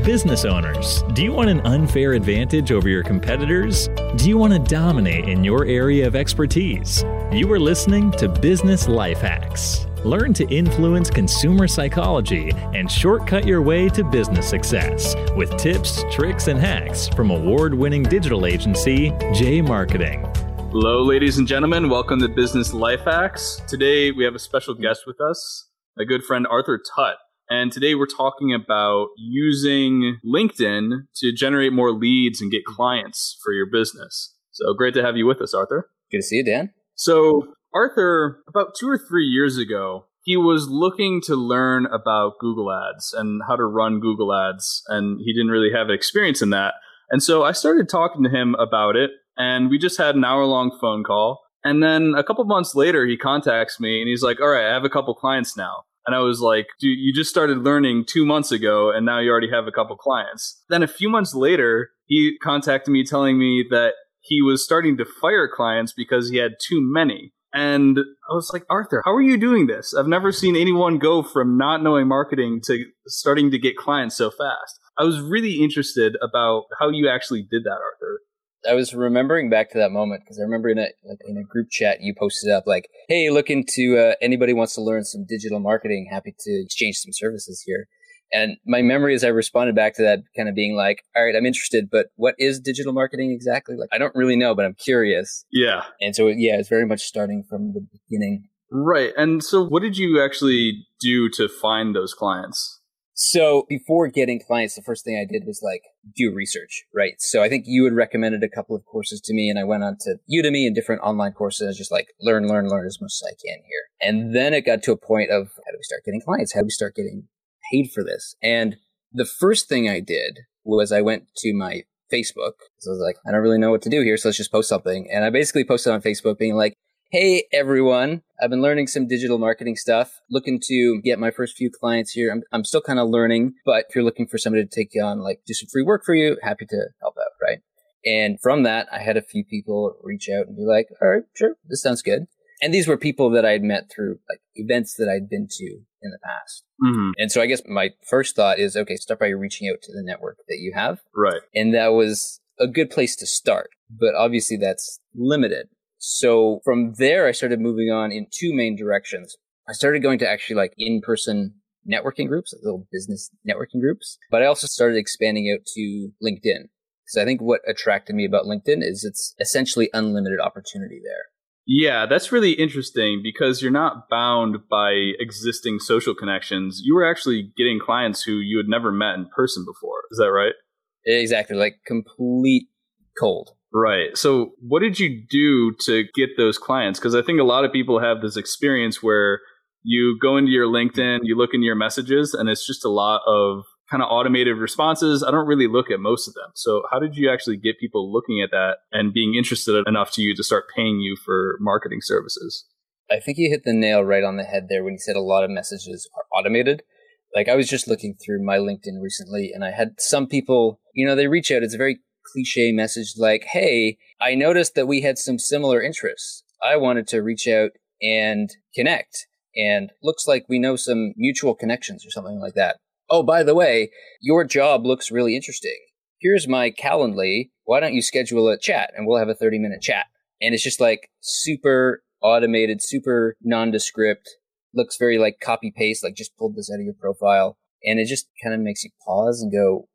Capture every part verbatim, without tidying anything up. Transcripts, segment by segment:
Business owners, do you want an unfair advantage over your competitors? Do you want to dominate in your area of expertise? You are listening to Business Life Hacks. Learn to influence consumer psychology and shortcut your way to business success with tips, tricks, and hacks from award-winning digital agency J Marketing. Hello, ladies and gentlemen. Welcome to Business Life Hacks. Today, we have a special guest with us, my good friend Arthur Tutt. And today, we're talking about using LinkedIn to generate more leads and get clients for your business. So great to have you with us, Arthur. Good to see you, Dan. So Arthur, about two or three years ago, he was looking to learn about Google Ads and how to run Google Ads, and he didn't really have experience in that. And so I started talking to him about it, and we just had an hour-long phone call. And then a couple months later, he contacts me, and he's like, all right, I have a couple clients now. And I was like, dude, you just started learning two months ago, and now you already have a couple clients. Then a few months later, he contacted me telling me that he was starting to fire clients because he had too many. And I was like, Arthur, how are you doing this? I've never seen anyone go from not knowing marketing to starting to get clients so fast. I was really interested about how you actually did that, Arthur. I was remembering back to that moment because I remember in a like in a group chat you posted up like, "Hey, look into uh, anybody wants to learn some digital marketing. Happy to exchange some services here." And my memory is I responded back to that kind of being like, "All right, I'm interested, but what is digital marketing exactly? Like, I don't really know, but I'm curious." Yeah. And so yeah, it's very much starting from the beginning. Right. And so, what did you actually do to find those clients? So before getting clients, the first thing I did was like do research, right? So I think you had recommended a couple of courses to me and I went on to Udemy and different online courses. I was just like, learn, learn, learn as much as I can here. And then it got to a point of how do we start getting clients? How do we start getting paid for this? And the first thing I did was I went to my Facebook. So I was like, I don't really know what to do here. So let's just post something. And I basically posted on Facebook being like, hey, everyone, I've been learning some digital marketing stuff, looking to get my first few clients here. I'm, I'm still kind of learning, but if you're looking for somebody to take you on, like do some free work for you, happy to help out, right? And from that, I had a few people reach out and be like, all right, sure, this sounds good. And these were people that I'd met through like events that I'd been to in the past. Mm-hmm. And so I guess my first thought is, okay, start by reaching out to the network that you have. Right. And that was a good place to start, but obviously that's limited. So from there, I started moving on in two main directions. I started going to actually like in-person networking groups, like little business networking groups. But I also started expanding out to LinkedIn. Because I think what attracted me about LinkedIn is it's essentially unlimited opportunity there. Yeah, that's really interesting because you're not bound by existing social connections. You were actually getting clients who you had never met in person before. Is that right? Exactly. Like complete cold. Right. So what did you do to get those clients? Because I think a lot of people have this experience where you go into your LinkedIn, you look into your messages, and it's just a lot of kind of automated responses. I don't really look at most of them. So how did you actually get people looking at that and being interested enough to you to start paying you for marketing services? I think you hit the nail right on the head there when you said a lot of messages are automated. Like I was just looking through my LinkedIn recently and I had some people, you know, they reach out. It's a very cliche message like, hey, I noticed that we had some similar interests. I wanted to reach out and connect. And looks like we know some mutual connections or something like that. Oh, by the way, your job looks really interesting. Here's my Calendly. Why don't you schedule a chat and we'll have a thirty minute chat? And it's just like super automated, super nondescript, looks very like copy paste, like just pulled this out of your profile. And it just kind of makes you pause and go,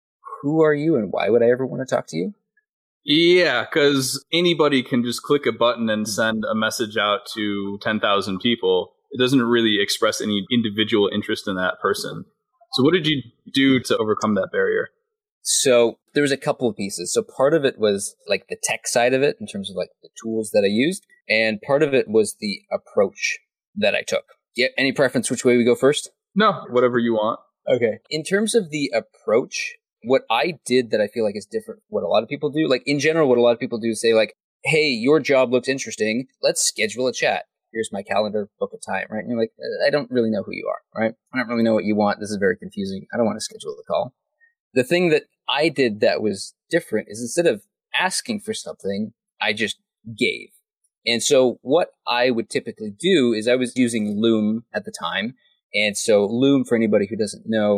who are you and why would I ever want to talk to you? Yeah, because anybody can just click a button and send a message out to ten thousand people. It doesn't really express any individual interest in that person. So what did you do to overcome that barrier? So there was a couple of pieces. So part of it was like the tech side of it in terms of like the tools that I used. And part of it was the approach that I took. Yeah, any preference which way we go first? No, whatever you want. Okay. In terms of the approach, what I did that I feel like is different from what a lot of people do, like in general, what a lot of people do is say like, hey, your job looks interesting. Let's schedule a chat. Here's my calendar, book a time, right? And you're like, I don't really know who you are, right? I don't really know what you want. This is very confusing. I don't want to schedule the call. The thing that I did that was different is instead of asking for something, I just gave. And so what I would typically do is I was using Loom at the time. And so Loom, for anybody who doesn't know,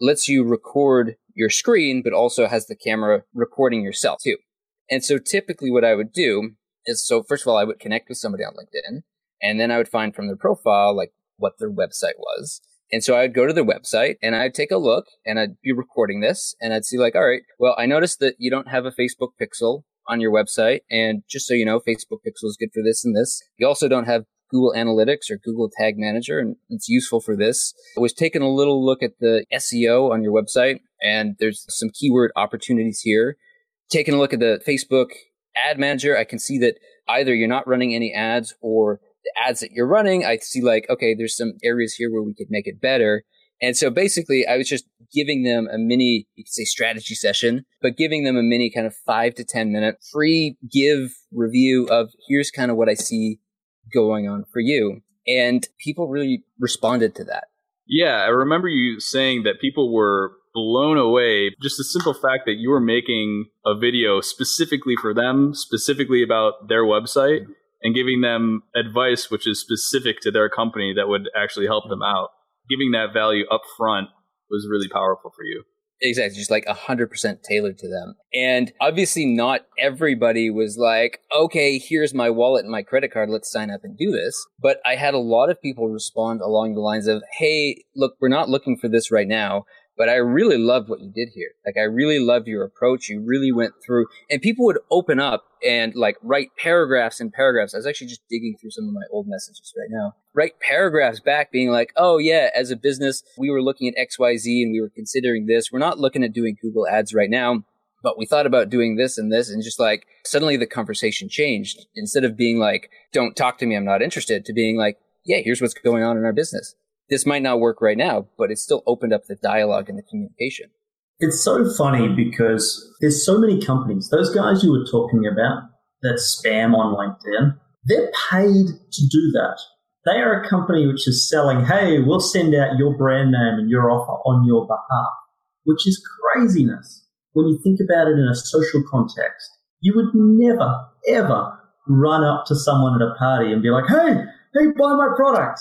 lets you record your screen, but also has the camera recording yourself too. And so typically what I would do is, so first of all, I would connect with somebody on LinkedIn, and then I would find from their profile, like what their website was. And so I would go to their website and I'd take a look and I'd be recording this and I'd see like, all right, well, I noticed that you don't have a Facebook pixel on your website. And just so you know, Facebook pixel is good for this and this. You also don't have Google Analytics or Google Tag Manager, and it's useful for this. I was taking a little look at the S E O on your website, and there's some keyword opportunities here. Taking a look at the Facebook Ad Manager, I can see that either you're not running any ads, or the ads that you're running, I see like, okay, there's some areas here where we could make it better. And so basically, I was just giving them a mini, you could say strategy session, but giving them a mini kind of five to ten minute free give review of here's kind of what I see going on for you. And people really responded to that. Yeah, I remember you saying that people were blown away. Just the simple fact that you were making a video specifically for them, specifically about their website, and giving them advice which is specific to their company that would actually help them out. Giving that value up front was really powerful for you. Exactly. Just like one hundred percent tailored to them. And obviously not everybody was like, okay, here's my wallet and my credit card. Let's sign up and do this. But I had a lot of people respond along the lines of, hey, look, we're not looking for this right now, but I really loved what you did here. Like, I really loved your approach. You really went through, and people would open up and like write paragraphs and paragraphs. I was actually just digging through some of my old messages right now. Write paragraphs back being like, oh yeah, as a business, we were looking at X Y Z and we were considering this. We're not looking at doing Google ads right now, but we thought about doing this and this. And just like suddenly the conversation changed. Instead of being like, don't talk to me, I'm not interested, to being like, yeah, here's what's going on in our business. This might not work right now, but it still opened up the dialogue and the communication. It's so funny because there's so many companies, those guys you were talking about that spam on LinkedIn, they're paid to do that. They are a company which is selling, hey, we'll send out your brand name and your offer on your behalf, which is craziness. When you think about it in a social context, you would never, ever run up to someone at a party and be like, hey, hey, buy my product.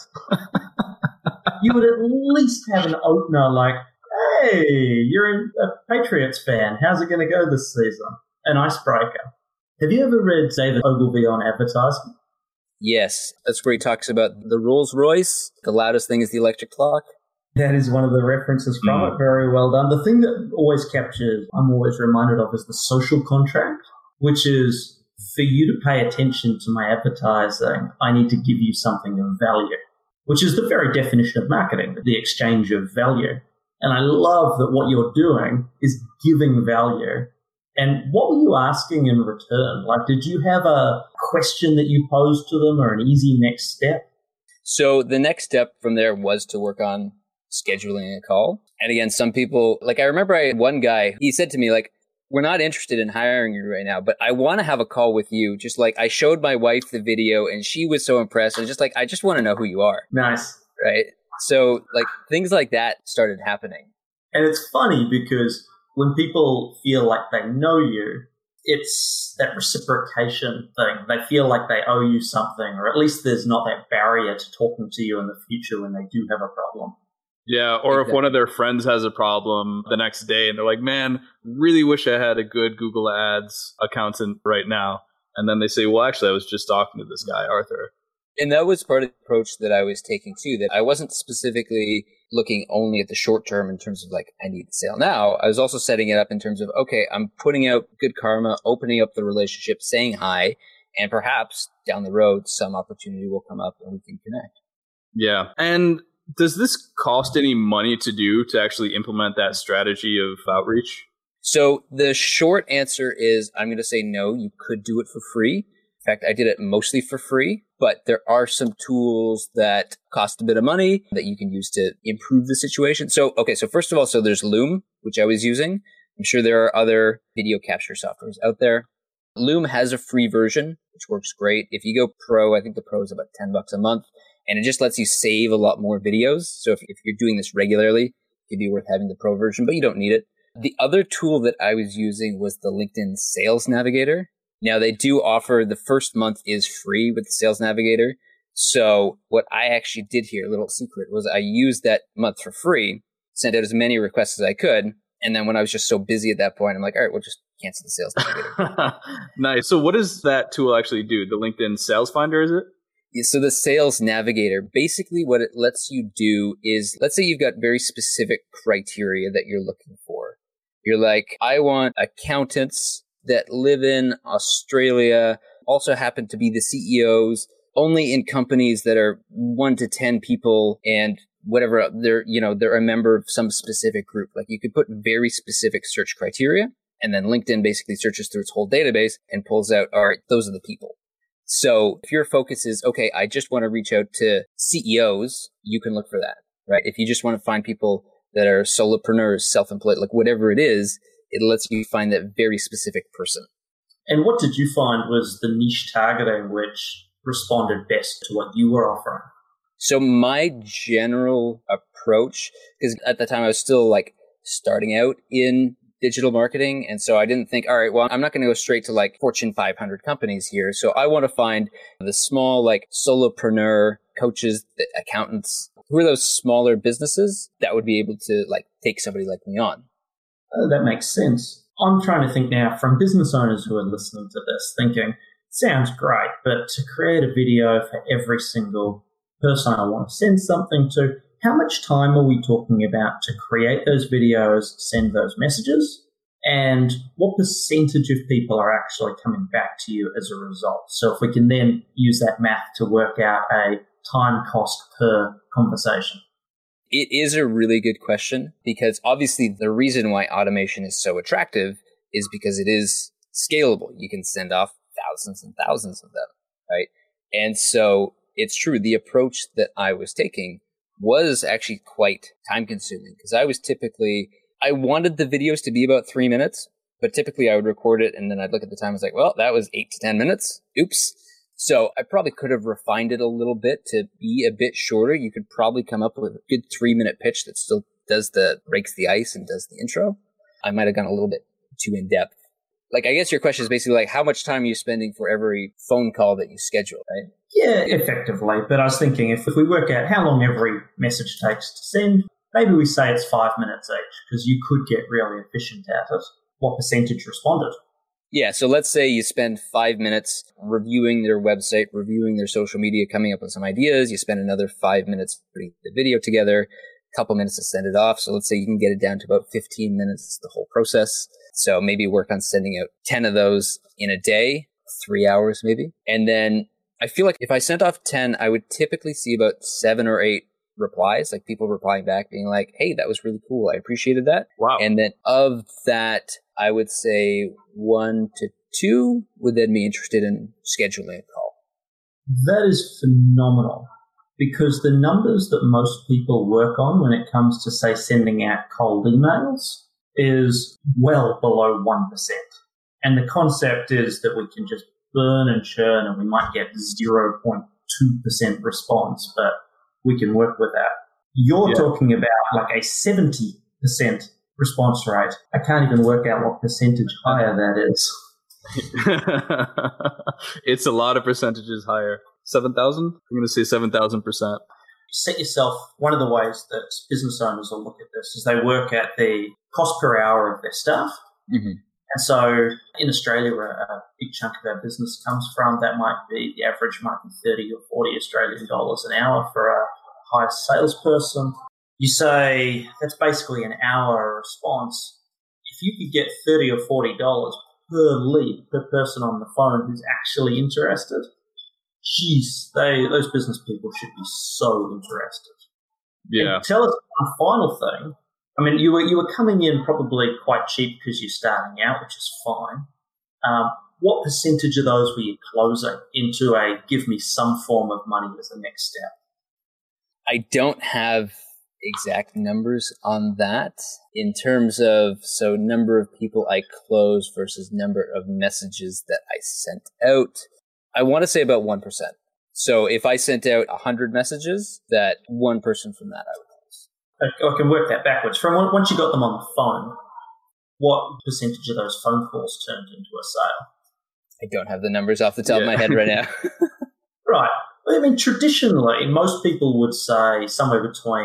You would at least have an opener like, hey, you're a Patriots fan. How's it going to go this season? An icebreaker. Have you ever read David Ogilvy on advertising? Yes. That's where he talks about the Rolls Royce. The loudest thing is the electric clock. That is one of the references from mm. it. Very well done. The thing that always captures, I'm always reminded of, is the social contract, which is for you to pay attention to my advertising, I need to give you something of value, which is the very definition of marketing, the exchange of value. And I love that what you're doing is giving value. And what were you asking in return? Like, did you have a question that you posed to them or an easy next step? So the next step from there was to work on scheduling a call. And again, some people, like I remember I had one guy, he said to me, like, we're not interested in hiring you right now, but I want to have a call with you. Just like I showed my wife the video and she was so impressed. And just like, I just want to know who you are. Nice. Right. So like things like that started happening. And it's funny because when people feel like they know you, it's that reciprocation thing. They feel like they owe you something, or at least there's not that barrier to talking to you in the future when they do have a problem. Yeah, or exactly. If one of their friends has a problem the next day and they're like, man, really wish I had a good Google Ads accountant right now. And then they say, well, actually, I was just talking to this guy, Arthur. And that was part of the approach that I was taking too, that I wasn't specifically looking only at the short term in terms of like, I need the sale now. I was also setting it up in terms of, okay, I'm putting out good karma, opening up the relationship, saying hi, and perhaps down the road, some opportunity will come up and we can connect. Yeah. And does this cost any money to do to actually implement that strategy of outreach? So the short answer is I'm going to say no, you could do it for free. In fact, I did it mostly for free, but there are some tools that cost a bit of money that you can use to improve the situation. So, okay, so first of all, so there's Loom, which I was using. I'm sure there are other video capture softwares out there. Loom has a free version, which works great. If you go pro, I think the pro is about ten bucks a month. And it just lets you save a lot more videos. So if, if you're doing this regularly, it'd be worth having the pro version, but you don't need it. The other tool that I was using was the LinkedIn Sales Navigator. Now, they do offer the first month is free with the Sales Navigator. So what I actually did here, a little secret, was I used that month for free. sent out as many requests as I could. And then when I was just so busy at that point, I'm like, all right, we'll just cancel the Sales Navigator. Nice. So what does that tool actually do? The LinkedIn Sales Finder, is it? Yeah, so the Sales Navigator, basically what it lets you do is, let's say you've got very specific criteria that you're looking for. You're like, I want accountants that live in Australia, also happen to be the C E Os, only in companies that are one to ten people and whatever, they're, you know, they're a member of some specific group. Like you could put very specific search criteria, and then LinkedIn basically searches through its whole database and pulls out, all right, those are the people. So if your focus is, okay, I just want to reach out to C E Os, you can look for that, right? If you just want to find people that are solopreneurs, self-employed, like whatever it is, it lets you find that very specific person. And what did you find was the niche targeting which responded best to what you were offering? So my general approach, because at the time I was still like starting out in digital marketing. And so I didn't think, all right, well, I'm not going to go straight to like Fortune five hundred companies here. So I want to find the small, like solopreneur coaches, accountants, who are those smaller businesses that would be able to like take somebody like me on. Oh, that makes sense. I'm trying to think now from business owners who are listening to this thinking, sounds great, but to create a video for every single person I want to send something to, how much time are we talking about to create those videos, send those messages, and what percentage of people are actually coming back to you as a result? So if we can then use that math to work out a time cost per conversation. It is a really good question, because obviously the reason why automation is so attractive is because it is scalable. You can send off thousands and thousands of them, right? And so it's true. The approach that I was taking was actually quite time consuming, because I was typically, I wanted the videos to be about three minutes, but typically I would record it and then I'd look at the time and was like, well, that was eight to ten minutes. Oops. So I probably could have refined it a little bit to be a bit shorter. You could probably come up with a good three minute pitch that still does the, breaks the ice and does the intro. I might have gone a little bit too in depth. Like, I guess your question is basically like, how much time are you spending for every phone call that you schedule, right? Yeah, effectively. But I was thinking if, if we work out how long every message takes to send, maybe we say it's five minutes each, because you could get really efficient at it. What percentage responded? Yeah, so let's say you spend five minutes reviewing their website, reviewing their social media, coming up with some ideas. You spend another five minutes putting the video together, a couple minutes to send it off. So let's say you can get it down to about fifteen minutes, the whole process. So maybe work on sending out ten of those in a day, three hours maybe. And then I feel like if I sent off ten, I would typically see about seven or eight replies, like people replying back being like, hey, that was really cool. I appreciated that. Wow. And then of that, I would say one to two would then be interested in scheduling a call. That is phenomenal, because the numbers that most people work on when it comes to, say, sending out cold emails is well below one percent. And the concept is that we can just burn and churn and we might get zero point two percent response, but we can work with that. You're yeah. talking about like a seventy percent response rate. I can't even work out what percentage higher that is. It's a lot of percentages higher. seven thousand? I'm going to say seven thousand percent. Set yourself, one of the ways that business owners will look at this is they work at the cost per hour of their staff. Mm-hmm. And so in Australia, where a big chunk of our business comes from, that might be, the average might be thirty or forty Australian dollars an hour for a high salesperson. You say that's basically an hour response. If you could get thirty or forty dollars per lead, per person on the phone who's actually interested, geez, they, those business people should be so interested. Yeah. And tell us one final thing. I mean, you were you were coming in probably quite cheap because you're starting out, which is fine. Um, what percentage of those were you closing into a give me some form of money as the next step? I don't have exact numbers on that in terms of, so number of people I closed versus number of messages that I sent out. I want to say about one percent. So if I sent out one hundred messages, that one person from that I would close. I can work that backwards. From once you got them on the phone, what percentage of those phone calls turned into a sale? I don't have the numbers off the top yeah. of my head right now. Right. I mean, traditionally, most people would say somewhere between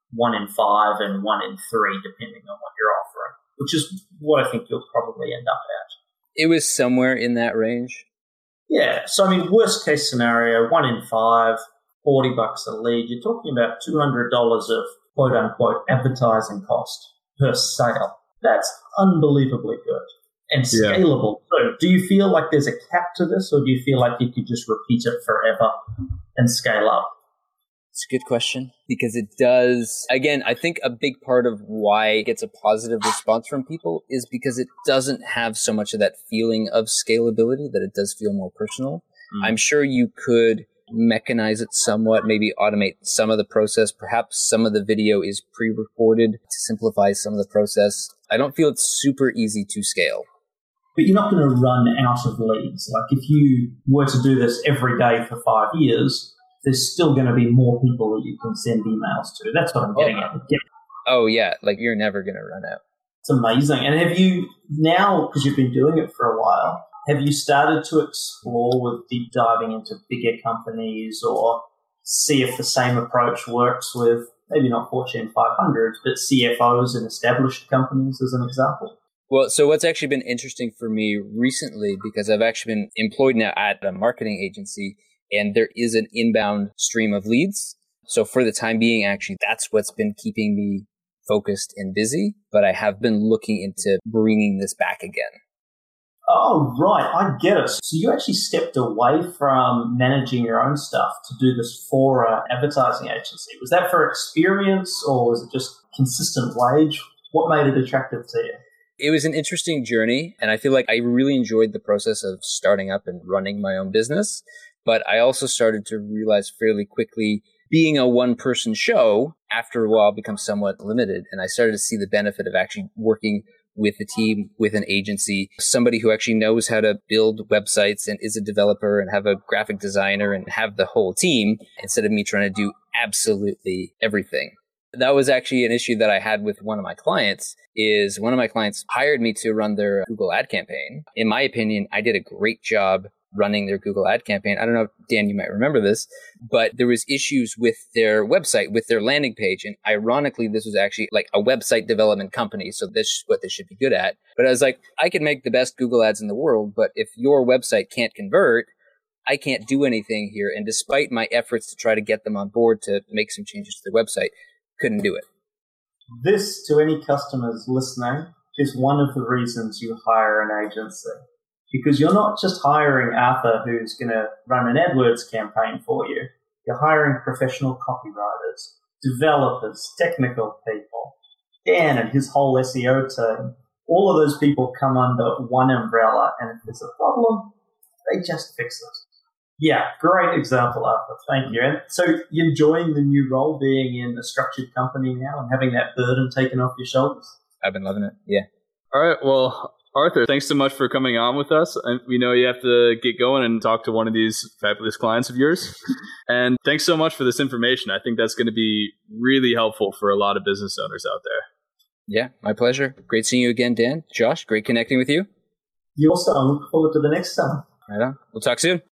one in five and one in three, depending on what you're offering, which is what I think you'll probably end up at. It was somewhere in that range. Yeah. So, I mean, worst case scenario, one in five, forty bucks a lead. You're talking about two hundred dollars of quote unquote advertising cost per sale. That's unbelievably good and scalable. Yeah. So do you feel like there's a cap to this, or do you feel like you could just repeat it forever and scale up? It's a good question, because it does, again, I think a big part of why it gets a positive response from people is because it doesn't have so much of that feeling of scalability, that it does feel more personal. Mm. I'm sure you could mechanize it somewhat, maybe automate some of the process. Perhaps some of the video is pre-recorded to simplify some of the process. I don't feel it's super easy to scale. But you're not going to run out of leads. Like if you were to do this every day for five years, there's still going to be more people that you can send emails to. That's what I'm getting oh. at. Yeah. Oh, yeah. Like you're never going to run out. It's amazing. And have you now, because you've been doing it for a while, have you started to explore with deep diving into bigger companies, or see if the same approach works with maybe not Fortune five hundred, but C F Os in established companies as an example? Well, so what's actually been interesting for me recently, because I've actually been employed now at a marketing agency, and there is an inbound stream of leads. So for the time being, actually, that's what's been keeping me focused and busy. But I have been looking into bringing this back again. Oh, right. I get it. So you actually stepped away from managing your own stuff to do this for an advertising agency. Was that for experience, or was it just consistent wage? What made it attractive to you? It was an interesting journey, and I feel like I really enjoyed the process of starting up and running my own business. But I also started to realize fairly quickly, being a one-person show, after a while, becomes somewhat limited. And I started to see the benefit of actually working with a team, with an agency, somebody who actually knows how to build websites and is a developer and have a graphic designer and have the whole team, instead of me trying to do absolutely everything. That was actually an issue that I had with one of my clients. Is one of my clients hired me to run their Google ad campaign. In my opinion, I did a great job running their Google ad campaign. I don't know, Dan, you might remember this, but there was issues with their website, with their landing page. And ironically, this was actually like a website development company. So this is what they should be good at. But I was like, I can make the best Google ads in the world, but if your website can't convert, I can't do anything here. And despite my efforts to try to get them on board to make some changes to their website, couldn't do it. This, to any customers listening, is one of the reasons you hire an agency. Because you're not just hiring Arthur, who's going to run an AdWords campaign for you. You're hiring professional copywriters, developers, technical people, Dan and his whole S E O team. All of those people come under one umbrella, and if there's a problem, they just fix it. Yeah, great example, Arthur. Thank you. And so you're enjoying the new role, being in a structured company now and having that burden taken off your shoulders? I've been loving it, yeah. All right, well, Arthur, thanks so much for coming on with us. And we know you have to get going and talk to one of these fabulous clients of yours. And thanks so much for this information. I think that's going to be really helpful for a lot of business owners out there. Yeah, my pleasure. Great seeing you again, Dan. Josh, great connecting with you. You also. I look forward to the next time. Right on. We'll talk soon.